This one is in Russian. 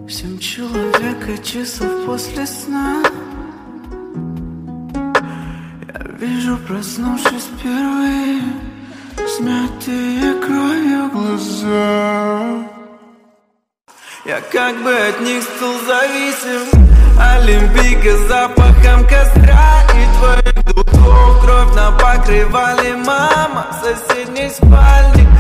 7 человек и часов после сна. Я вижу, проснувшись впервые, смятые кровью глаза. Я как бы от них стал зависим. Олимпийка с запахом костра и твоих духов. Кровь на покрывале, мама в соседней спальне.